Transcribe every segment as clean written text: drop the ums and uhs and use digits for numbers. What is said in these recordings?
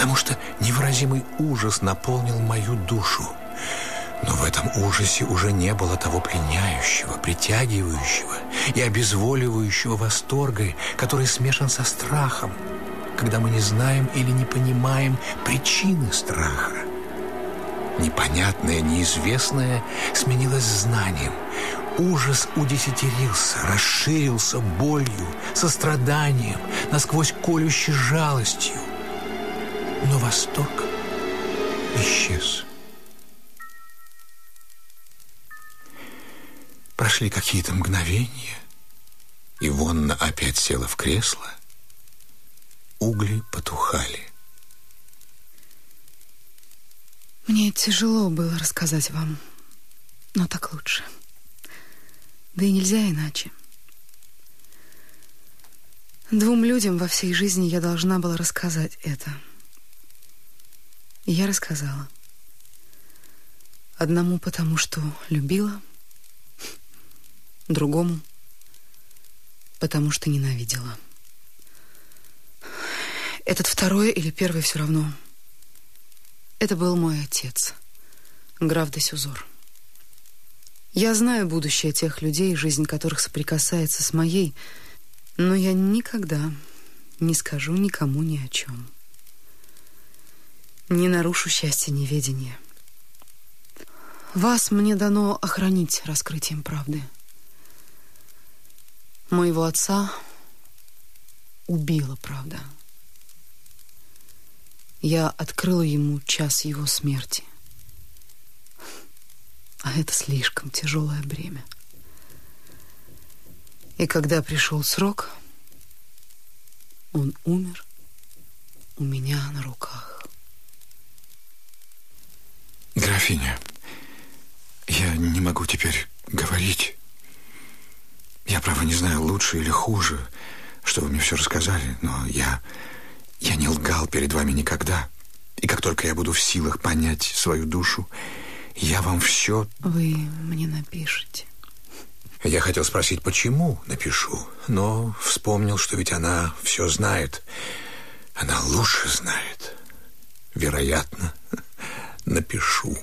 потому что невыразимый ужас наполнил мою душу. Но в этом ужасе уже не было того пленяющего, притягивающего и обезволивающего восторга, который смешан со страхом, когда мы не знаем или не понимаем причины страха. Непонятное, неизвестное сменилось знанием. Ужас удесятерился, расширился болью, состраданием, насквозь колющей жалостью. Но восторг исчез. Прошли какие-то мгновения, и Вонна опять села в кресло. Угли потухали. Мне тяжело было рассказать вам, но так лучше. Да и нельзя иначе. 2 людям во всей жизни я должна была рассказать это. И я рассказала. Одному потому, что любила, другому потому, что ненавидела. Этот второй или первый все равно. Это был мой отец, граф де Сюзор. Я знаю будущее тех людей, жизнь которых соприкасается с моей, но я никогда не скажу никому ни о чем. Не нарушу счастье неведения. Вас мне дано охранить раскрытием правды. Моего отца убила правда. Я открыла ему час его смерти. А это слишком тяжелое бремя. И когда пришел срок, он умер у меня на руках. Графиня, я не могу теперь говорить. Я, право, не знаю, лучше или хуже, что вы мне все рассказали, но я не лгал перед вами никогда. И как только я буду в силах понять свою душу, я вам все... Вы мне напишите. Я хотел спросить, почему напишу, но вспомнил, что ведь она все знает. Она лучше знает. Вероятно, напишу.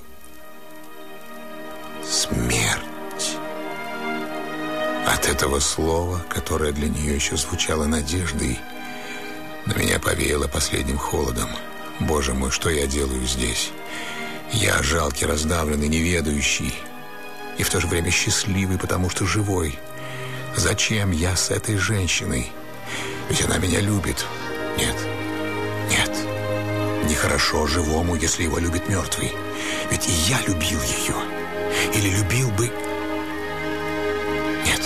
Смерть. От этого слова, которое для нее еще звучало надеждой, на меня повеяло последним холодом. Боже мой, что я делаю здесь? Я жалкий, раздавленный, неведающий, и в то же время счастливый, потому что живой. Зачем я с этой женщиной? Ведь она меня любит. Нет, нехорошо живому, если его любит мертвый. Ведь и я любил ее. Или любил бы... Нет,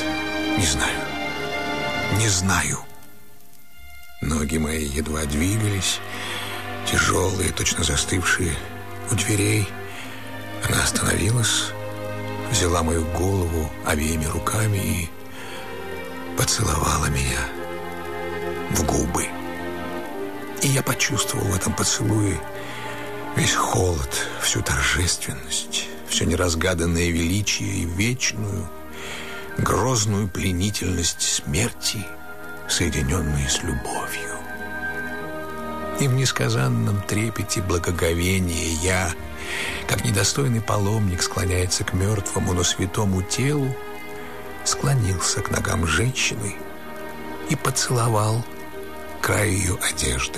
не знаю. Ноги мои едва двигались, тяжелые, точно застывшие. У дверей она остановилась, взяла мою голову обеими руками и поцеловала меня в губы. И я почувствовал в этом поцелуе весь холод, всю торжественность, все неразгаданное величие и вечную, грозную пленительность смерти, соединенные с любовью. И в несказанном трепете благоговения я, как недостойный паломник, склоняется к мертвому, но святому телу, склонился к ногам женщины и поцеловал край ее одежды.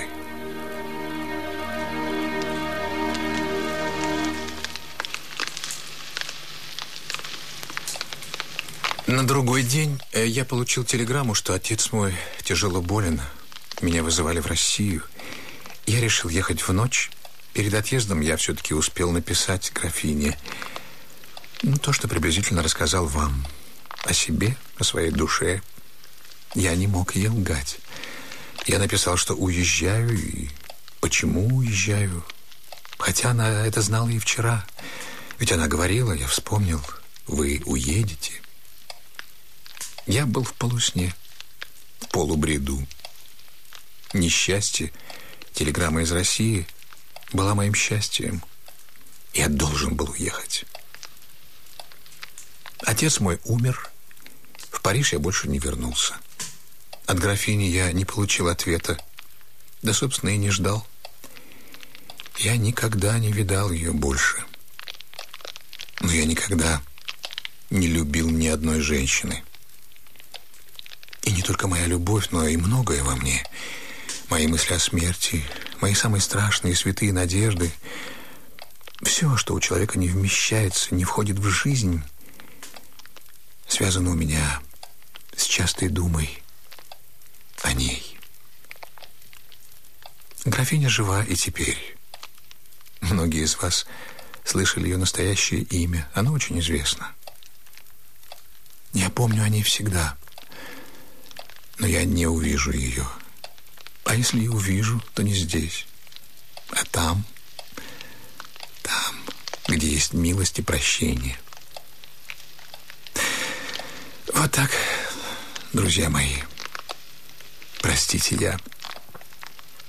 На другой день я получил телеграмму, что отец мой тяжело болен. Меня вызывали в Россию. Я решил ехать в ночь. Перед отъездом я все-таки успел написать графине то, что приблизительно рассказал вам о себе, о своей душе. Я не мог ей лгать. Я написал, что уезжаю, и почему уезжаю. Хотя она это знала и вчера. Ведь она говорила, я вспомнил, вы уедете. Я был в полусне, в полубреду. Несчастье, телеграмма из России была моим счастьем. Я должен был уехать. Отец мой умер. В Париж я больше не вернулся. От графини я не получил ответа. Да, собственно, и не ждал. Я никогда не видал ее больше. Но я никогда не любил ни одной женщины. И не только моя любовь, но и многое во мне. Мои мысли о смерти, мои самые страшные святые надежды. Все, что у человека не вмещается, не входит в жизнь, связано у меня с частой думой о ней. Графиня жива и теперь. Многие из вас слышали ее настоящее имя. Оно очень известно. Я помню о ней всегда. Но я не увижу ее. А если и увижу, то не здесь, а там, где есть милость и прощение. Вот так, друзья мои. Простите, я